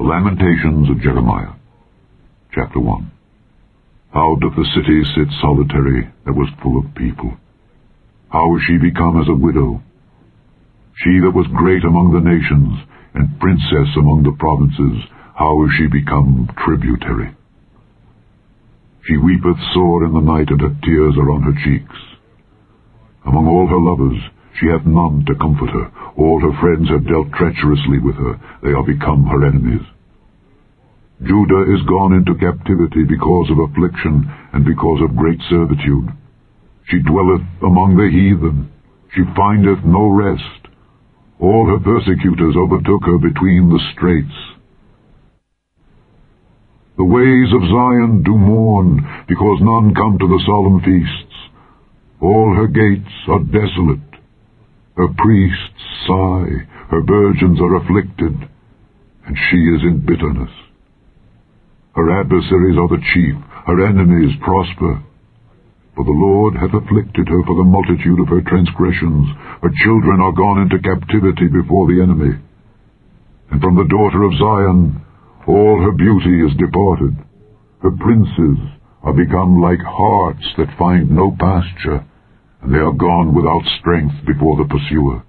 Lamentations of Jeremiah, Chapter 1. How doth the city sit solitary that was full of people? How is she become as a widow? She that was great among the nations, and princess among the provinces, how is she become tributary? She weepeth sore in the night, and her tears are on her cheeks. Among all her lovers she hath none to comfort her. All her friends have dealt treacherously with her. They are become her enemies. Judah is gone into captivity because of affliction, and because of great servitude. She dwelleth among the heathen. She findeth no rest. All her persecutors overtook her between the straits. The ways of Zion do mourn, because none come to the solemn feasts. All her gates are desolate. Her priests sigh, her virgins are afflicted, and she is in bitterness. Her adversaries are the chief, her enemies prosper. For the Lord hath afflicted her for the multitude of her transgressions. Her children are gone into captivity before the enemy. And from the daughter of Zion all her beauty is departed. Her princes are become like harts that find no pasture, and they are gone without strength before the pursuer.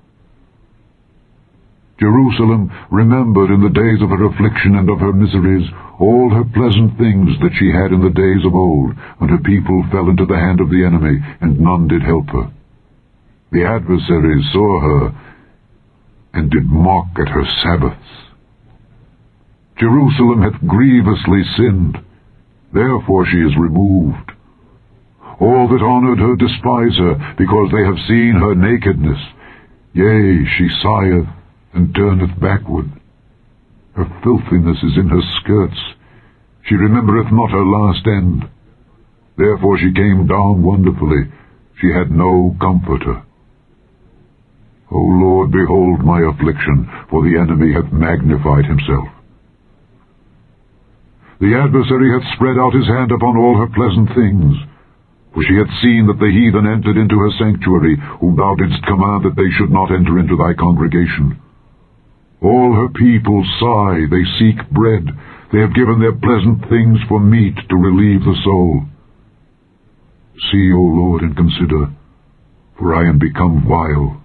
Jerusalem remembered in the days of her affliction and of her miseries all her pleasant things that she had in the days of old, when her people fell into the hand of the enemy, and none did help her. The adversaries saw her, and did mock at her Sabbaths. Jerusalem hath grievously sinned, therefore she is removed. All that honored her despise her, because they have seen her nakedness. Yea, she sigheth, and turneth backward. Her filthiness is in her skirts. She remembereth not her last end. Therefore she came down wonderfully. She had no comforter. O Lord, behold my affliction, for the enemy hath magnified himself. The adversary hath spread out his hand upon all her pleasant things. For she hath seen that the heathen entered into her sanctuary, whom thou didst command that they should not enter into thy congregation. All her people sigh, they seek bread. They have given their pleasant things for meat to relieve the soul. See, O Lord, and consider, for I am become vile.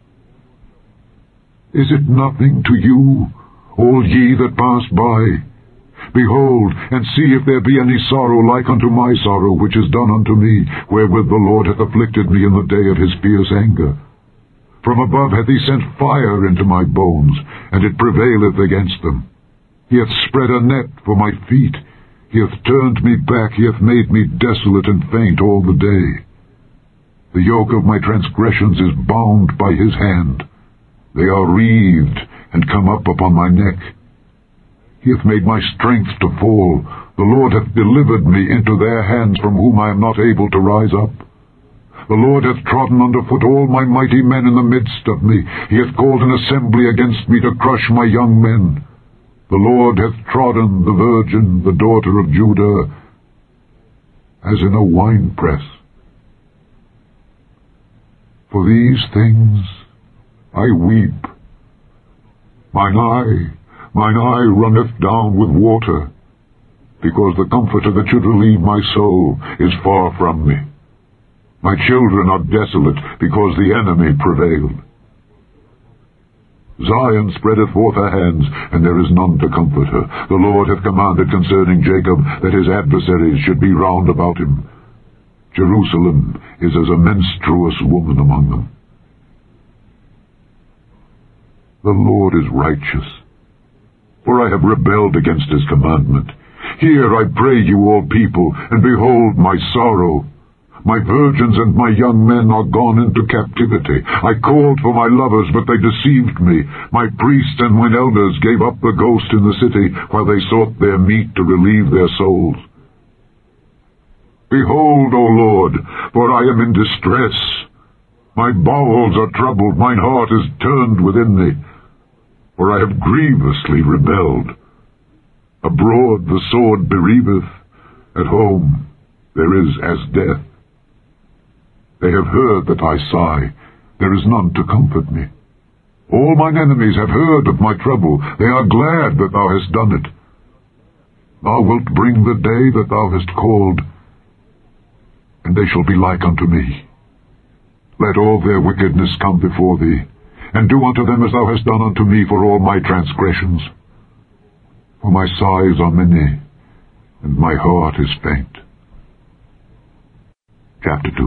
Is it nothing to you, all ye that pass by? Behold, and see if there be any sorrow like unto my sorrow, which is done unto me, wherewith the Lord hath afflicted me in the day of his fierce anger. From above hath he sent fire into my bones, and it prevaileth against them. He hath spread a net for my feet. He hath turned me back. He hath made me desolate and faint all the day. The yoke of my transgressions is bound by his hand. They are wreathed, and come up upon my neck. He hath made my strength to fall. The Lord hath delivered me into their hands, from whom I am not able to rise up. The Lord hath trodden under foot all my mighty men in the midst of me. He hath called an assembly against me to crush my young men. The Lord hath trodden the virgin, the daughter of Judah, as in a winepress. For these things I weep. Mine eye runneth down with water, because the comforter that should relieve my soul is far from me. My children are desolate, because the enemy prevailed. Zion spreadeth forth her hands, and there is none to comfort her. The Lord hath commanded concerning Jacob, that his adversaries should be round about him. Jerusalem is as a menstruous woman among them. The Lord is righteous, for I have rebelled against his commandment. Hear, I pray you, all people, and behold my sorrow. My virgins and my young men are gone into captivity. I called for my lovers, but they deceived me. My priests and mine elders gave up the ghost in the city, while they sought their meat to relieve their souls. Behold, O Lord, for I am in distress. My bowels are troubled, mine heart is turned within me, for I have grievously rebelled. Abroad the sword bereaveth, at home there is as death. They have heard that I sigh, there is none to comfort me. All mine enemies have heard of my trouble. They are glad that thou hast done it. Thou wilt bring the day that thou hast called, and they shall be like unto me. Let all their wickedness come before thee, and do unto them as thou hast done unto me for all my transgressions. For my sighs are many, and my heart is faint. Chapter 2.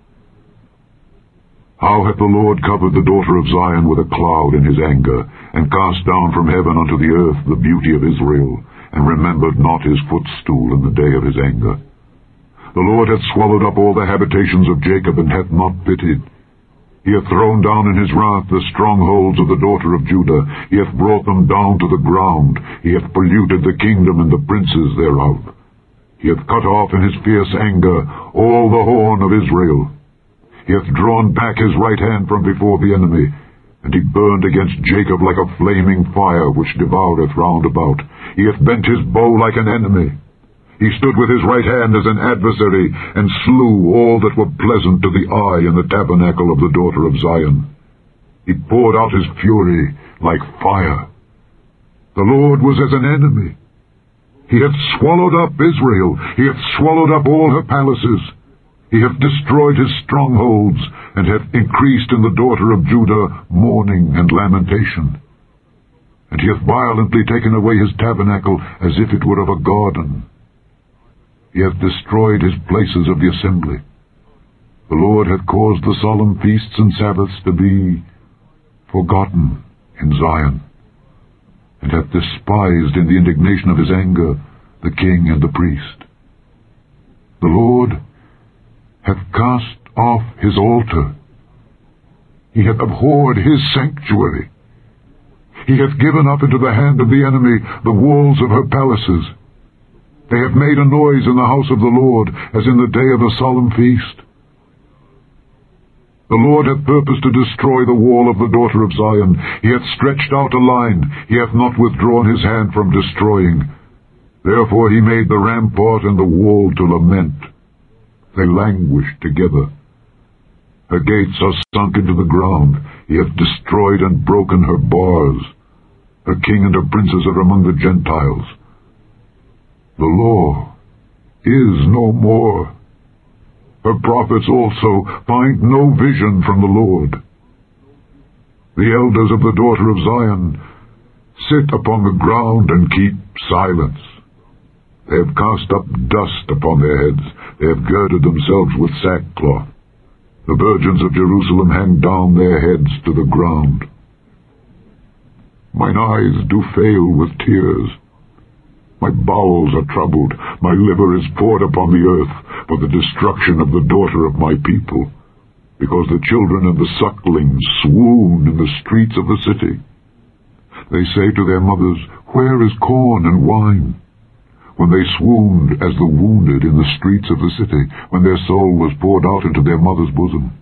How hath the Lord covered the daughter of Zion with a cloud in his anger, and cast down from heaven unto the earth the beauty of Israel, and remembered not his footstool in the day of his anger. The Lord hath swallowed up all the habitations of Jacob, and hath not pitied. He hath thrown down in his wrath the strongholds of the daughter of Judah. He hath brought them down to the ground. He hath polluted the kingdom and the princes thereof. He hath cut off in his fierce anger all the horn of Israel. He hath drawn back his right hand from before the enemy, and he burned against Jacob like a flaming fire which devoureth round about. He hath bent his bow like an enemy. He stood with his right hand as an adversary, and slew all that were pleasant to the eye in the tabernacle of the daughter of Zion. He poured out his fury like fire. The Lord was as an enemy. He hath swallowed up Israel. He hath swallowed up all her palaces. He hath destroyed his strongholds, and hath increased in the daughter of Judah mourning and lamentation. And he hath violently taken away his tabernacle as if it were of a garden. He hath destroyed his places of the assembly. The Lord hath caused the solemn feasts and Sabbaths to be forgotten in Zion, and hath despised in the indignation of his anger the king and the priest. The Lord hath cast off his altar. He hath abhorred his sanctuary. He hath given up into the hand of the enemy the walls of her palaces. They have made a noise in the house of the Lord, as in the day of a solemn feast. The Lord hath purposed to destroy the wall of the daughter of Zion. He hath stretched out a line. He hath not withdrawn his hand from destroying. Therefore he made the rampart and the wall to lament. They languish together. Her gates are sunk into the ground. He hath destroyed and broken her bars. Her king and her princes are among the Gentiles. The law is no more. Her prophets also find no vision from the Lord. The elders of the daughter of Zion sit upon the ground and keep silence. They have cast up dust upon their heads. They have girded themselves with sackcloth. The virgins of Jerusalem hang down their heads to the ground. Mine eyes do fail with tears. My bowels are troubled. My liver is poured upon the earth for the destruction of the daughter of my people, because the children and the sucklings swoon in the streets of the city. They say to their mothers, Where is corn and wine? When they swooned as the wounded in the streets of the city, when their soul was poured out into their mother's bosom.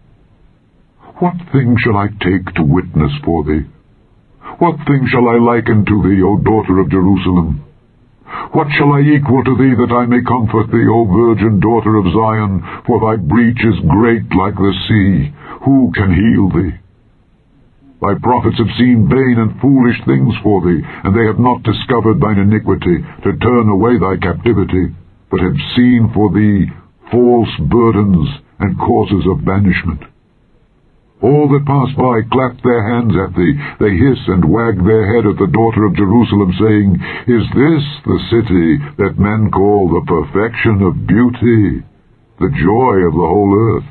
What thing shall I take to witness for thee? What thing shall I liken to thee, O daughter of Jerusalem? What shall I equal to thee, that I may comfort thee, O virgin daughter of Zion? For thy breach is great like the sea. Who can heal thee? Thy prophets have seen vain and foolish things for thee, and they have not discovered thine iniquity, to turn away thy captivity, but have seen for thee false burdens and causes of banishment. All that pass by clap their hands at thee. They hiss and wag their head at the daughter of Jerusalem, saying, Is this the city that men call the perfection of beauty, the joy of the whole earth?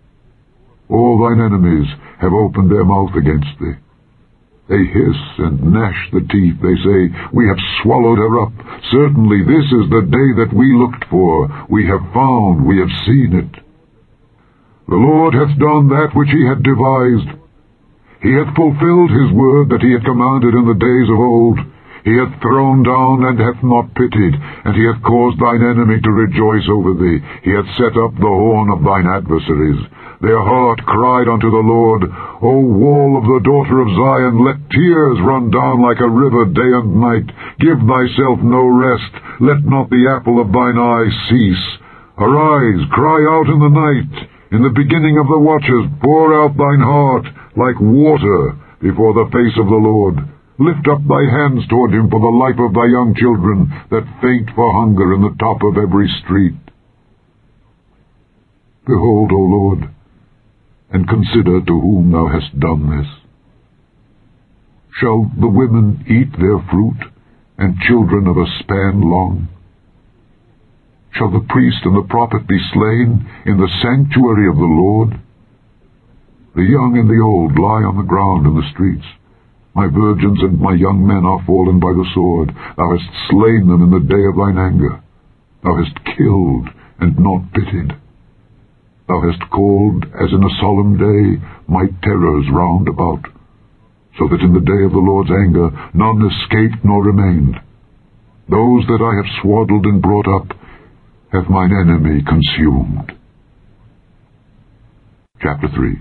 All thine enemies have opened their mouth against thee. They hiss and gnash the teeth. They say, We have swallowed her up. Certainly this is the day that we looked for. We have found, we have seen it. The Lord hath done that which he had devised. He hath fulfilled his word that he had commanded in the days of old. He hath thrown down and hath not pitied, and he hath caused thine enemy to rejoice over thee. He hath set up the horn of thine adversaries. Their heart cried unto the Lord, O wall of the daughter of Zion, let tears run down like a river day and night. Give thyself no rest. Let not the apple of thine eye cease. Arise, cry out in the night. In the beginning of the watches, pour out thine heart like water before the face of the Lord. Lift up thy hands toward him for the life of thy young children that faint for hunger in the top of every street. Behold, O Lord, and consider to whom thou hast done this. Shall the women eat their fruit, and children of a span long? Shall the priest and the prophet be slain in the sanctuary of the Lord? The young and the old lie on the ground in the streets. My virgins and my young men are fallen by the sword. Thou hast slain them in the day of thine anger. Thou hast killed and not pitied. Thou hast called, as in a solemn day, my terrors round about, so that in the day of the Lord's anger none escaped nor remained. Those that I have swaddled and brought up hath mine enemy consumed. Chapter 3.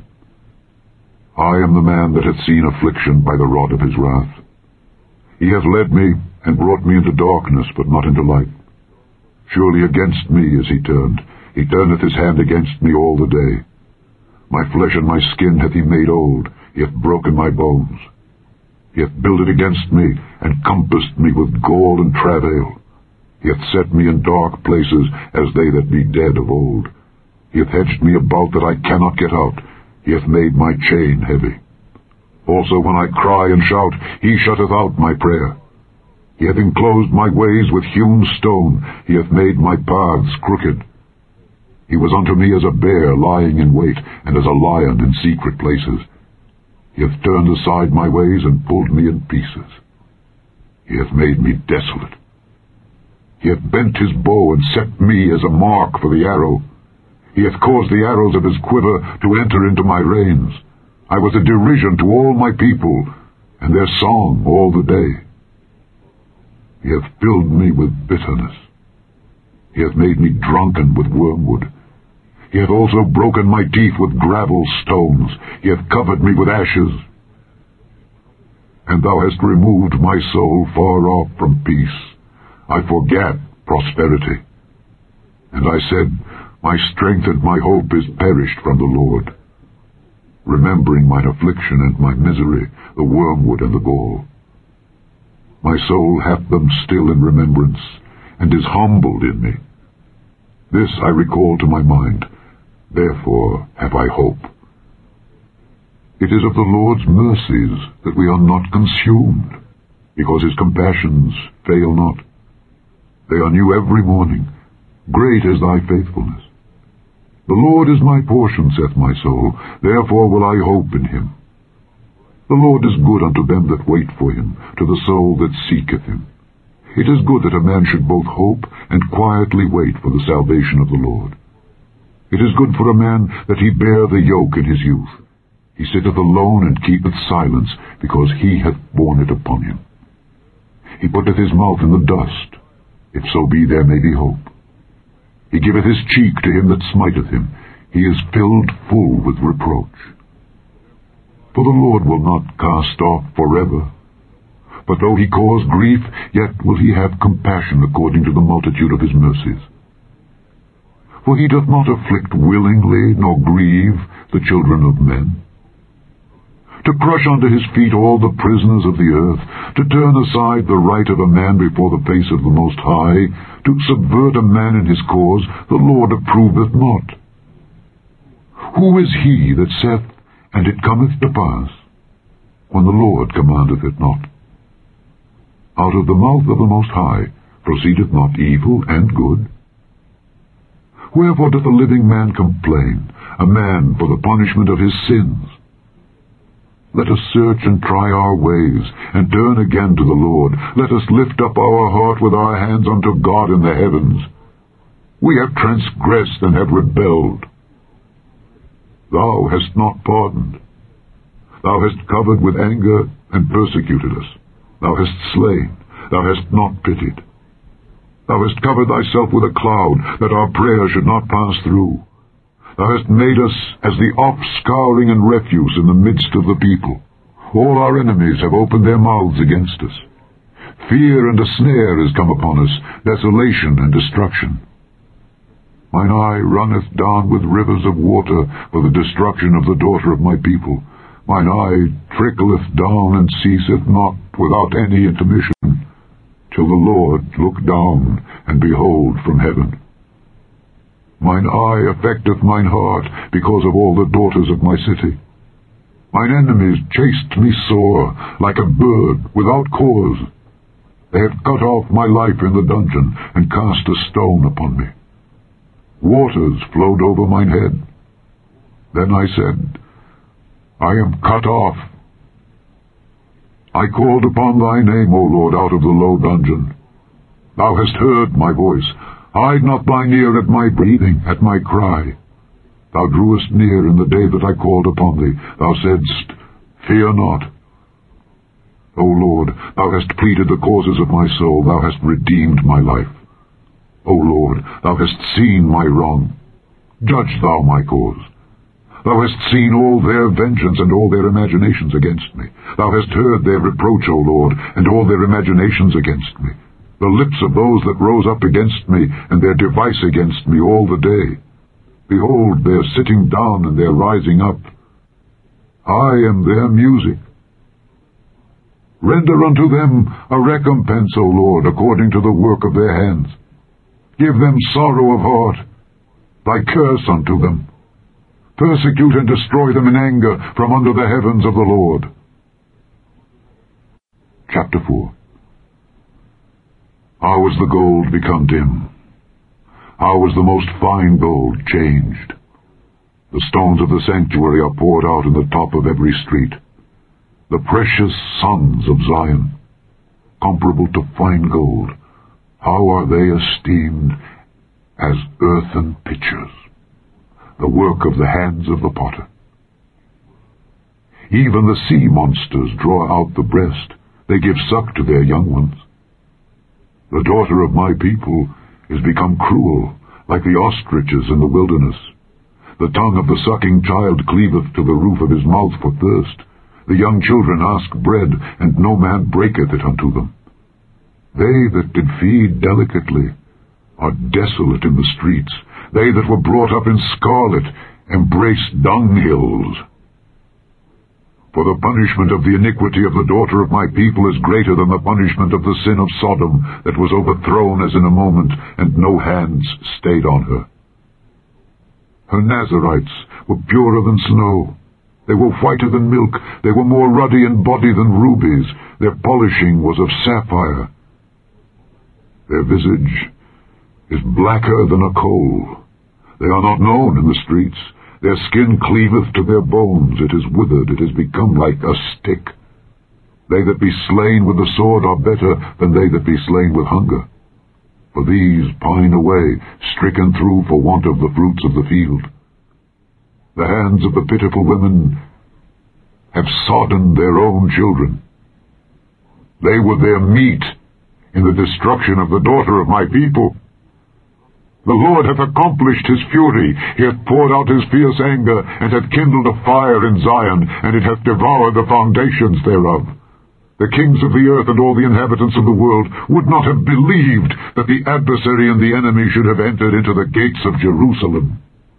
I am the man that hath seen affliction by the rod of his wrath. He hath led me, and brought me into darkness, but not into light. Surely against me is he turned. He turneth his hand against me all the day. My flesh and my skin hath he made old. He hath broken my bones. He hath builded against me, and compassed me with gall and travail. He hath set me in dark places, as they that be dead of old. He hath hedged me about that I cannot get out. He hath made my chain heavy. Also when I cry and shout, he shutteth out my prayer. He hath enclosed my ways with hewn stone. He hath made my paths crooked. He was unto me as a bear lying in wait, and as a lion in secret places. He hath turned aside my ways, and pulled me in pieces. He hath made me desolate. He hath bent his bow, and set me as a mark for the arrow. He hath caused the arrows of his quiver to enter into my reins. I was a derision to all my people, and their song all the day. He hath filled me with bitterness. He hath made me drunken with wormwood. He hath also broken my teeth with gravel stones. He hath covered me with ashes. And thou hast removed my soul far off from peace. I forgat prosperity. And I said, my strength and my hope is perished from the Lord, remembering mine affliction and my misery, the wormwood and the gall. My soul hath them still in remembrance, and is humbled in me. This I recall to my mind, therefore have I hope. It is of the Lord's mercies that we are not consumed, because his compassions fail not. They are new every morning. Great is thy faithfulness. The Lord is my portion, saith my soul, therefore will I hope in him. The Lord is good unto them that wait for him, to the soul that seeketh him. It is good that a man should both hope and quietly wait for the salvation of the Lord. It is good for a man that he bear the yoke in his youth. He sitteth alone and keepeth silence, because he hath borne it upon him. He putteth his mouth in the dust, if so be there may be hope. He giveth his cheek to him that smiteth him. He is filled full with reproach. For the Lord will not cast off forever. But though he cause grief, yet will he have compassion according to the multitude of his mercies. For he doth not afflict willingly, nor grieve the children of men. To crush under his feet all the prisoners of the earth, to turn aside the right of a man before the face of the Most High, to subvert a man in his cause, the Lord approveth not. Who is he that saith, and it cometh to pass, when the Lord commandeth it not? Out of the mouth of the Most High proceedeth not evil and good? Wherefore doth a living man complain, a man for the punishment of his sins? Let us search and try our ways, and turn again to the Lord. Let us lift up our heart with our hands unto God in the heavens. We have transgressed and have rebelled. Thou hast not pardoned. Thou hast covered with anger and persecuted us. Thou hast slain. Thou hast not pitied. Thou hast covered thyself with a cloud, that our prayer should not pass through. Thou hast made us as the offscouring and refuse in the midst of the people. All our enemies have opened their mouths against us. Fear and a snare is come upon us, desolation and destruction. Mine eye runneth down with rivers of water for the destruction of the daughter of my people, Mine eye trickleth down and ceaseth not without any intermission, till the Lord look down and behold from heaven. Mine eye affecteth mine heart because of all the daughters of my city. Mine enemies chased me sore, like a bird without cause. They have cut off my life in the dungeon, and cast a stone upon me. Waters flowed over mine head. Then I said, I am cut off. I called upon thy name, O Lord, out of the low dungeon. Thou hast heard my voice. Hide not thine ear at my breathing, at my cry. Thou drewest near in the day that I called upon thee. Thou saidst, Fear not. O Lord, thou hast pleaded the causes of my soul. Thou hast redeemed my life. O Lord, thou hast seen my wrong. Judge thou my cause. Thou hast seen all their vengeance and all their imaginations against me. Thou hast heard their reproach, O Lord, and all their imaginations against me. The lips of those that rose up against me, and their device against me all the day. Behold, their sitting down and their rising up. I am their music. Render unto them a recompense, O Lord, according to the work of their hands. Give them sorrow of heart, thy curse unto them. Persecute and destroy them in anger from under the heavens of the Lord. Chapter 4. How was the gold become dim? How was the most fine gold changed? The stones of the sanctuary are poured out in the top of every street. The precious sons of Zion, comparable to fine gold, how are they esteemed as earthen pitchers, the work of the hands of the potter. Even the sea monsters draw out the breast, they give suck to their young ones. The daughter of my people is become cruel, like the ostriches in the wilderness. The tongue of the sucking child cleaveth to the roof of his mouth for thirst. The young children ask bread, and no man breaketh it unto them. They that did feed delicately are desolate in the streets. They that were brought up in scarlet embrace dunghills. For the punishment of the iniquity of the daughter of my people is greater than the punishment of the sin of Sodom, that was overthrown as in a moment, and no hands stayed on her. Her Nazarites were purer than snow. They were whiter than milk. They were more ruddy in body than rubies. Their polishing was of sapphire. Their visage is blacker than a coal. They are not known in the streets. Their skin cleaveth to their bones. It is withered. It is become like a stick. They that be slain with the sword are better than they that be slain with hunger. For these pine away, stricken through for want of the fruits of the field. The hands of the pitiful women have sodden their own children. They were their meat in the destruction of the daughter of my people. The Lord hath accomplished his fury. He hath poured out his fierce anger, and hath kindled a fire in Zion, and it hath devoured the foundations thereof. The kings of the earth and all the inhabitants of the world would not have believed that the adversary and the enemy should have entered into the gates of Jerusalem.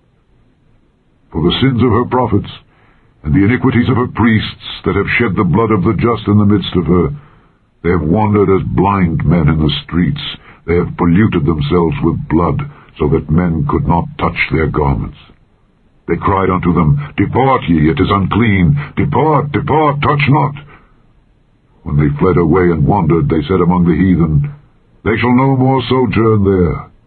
For the sins of her prophets, and the iniquities of her priests, that have shed the blood of the just in the midst of her, they have wandered as blind men in the streets. They have polluted themselves with blood, so that men could not touch their garments. They cried unto them, Depart ye, it is unclean. Depart, depart, touch not. When they fled away and wandered, they said among the heathen, They shall no more sojourn there.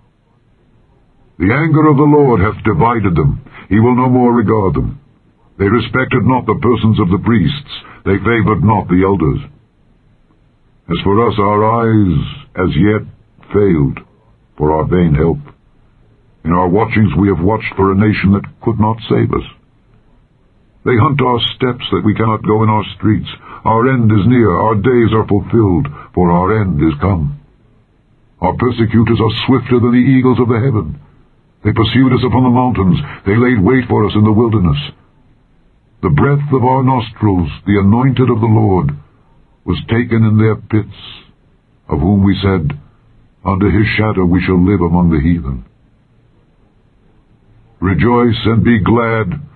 The anger of the Lord hath divided them. He will no more regard them. They respected not the persons of the priests. They favored not the elders. As for us, our eyes as yet failed for our vain help. In our watchings we have watched for a nation that could not save us. They hunt our steps that we cannot go in our streets. Our end is near, our days are fulfilled, for our end is come. Our persecutors are swifter than the eagles of the heaven. They pursued us upon the mountains. They laid wait for us in the wilderness. The breath of our nostrils, the anointed of the Lord, was taken in their pits, of whom we said, Under his shadow we shall live among the heathen. Rejoice and be glad,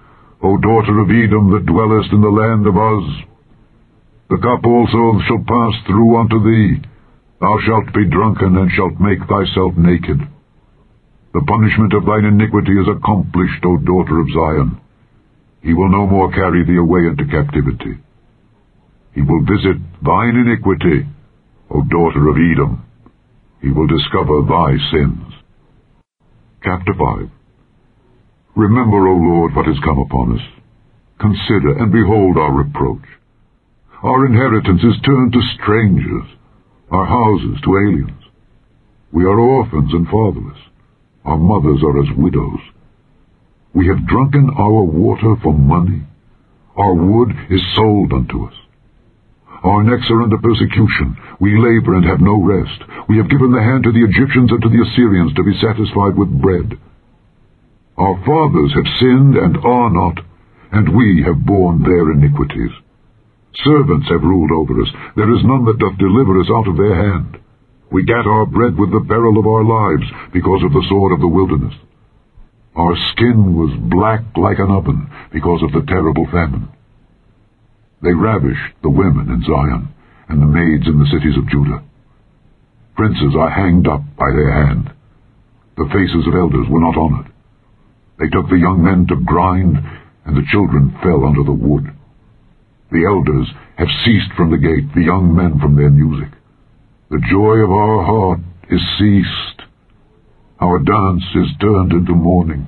O daughter of Edom, that dwellest in the land of Uz. The cup also shall pass through unto thee. Thou shalt be drunken, and shalt make thyself naked. The punishment of thine iniquity is accomplished, O daughter of Zion. He will no more carry thee away into captivity. He will visit thine iniquity, O daughter of Edom. He will discover thy sins. Chapter 5. Remember, O Lord, what has come upon us. Consider and behold our reproach. Our inheritance is turned to strangers, our houses to aliens. We are orphans and fatherless. Our mothers are as widows. We have drunken our water for money. Our wood is sold unto us. Our necks are under persecution. We labor and have no rest. We have given the hand to the Egyptians and to the Assyrians to be satisfied with bread. Our fathers have sinned and are not, and we have borne their iniquities. Servants have ruled over us. There is none that doth deliver us out of their hand. We gat our bread with the peril of our lives, because of the sword of the wilderness. Our skin was black like an oven, because of the terrible famine. They ravished the women in Zion, and the maids in the cities of Judah. Princes are hanged up by their hand. The faces of elders were not honored. They took the young men to grind, and the children fell under the wood. The elders have ceased from the gate, the young men from their music. The joy of our heart is ceased. Our dance is turned into mourning.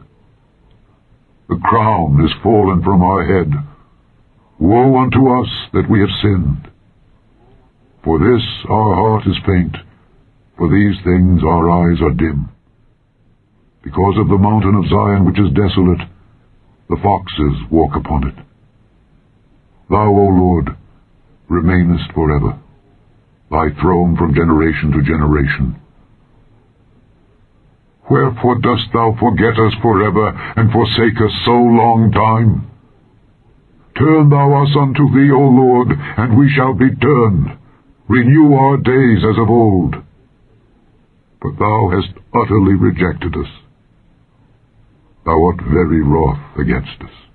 The crown is fallen from our head. Woe unto us that we have sinned. For this our heart is faint, for these things our eyes are dim. Because of the mountain of Zion which is desolate, the foxes walk upon it. Thou, O Lord, remainest forever, thy throne from generation to generation. Wherefore dost thou forget us forever, and forsake us so long time? Turn thou us unto thee, O Lord, and we shall be turned. Renew our days as of old. But thou hast utterly rejected us. Thou art very wroth against us.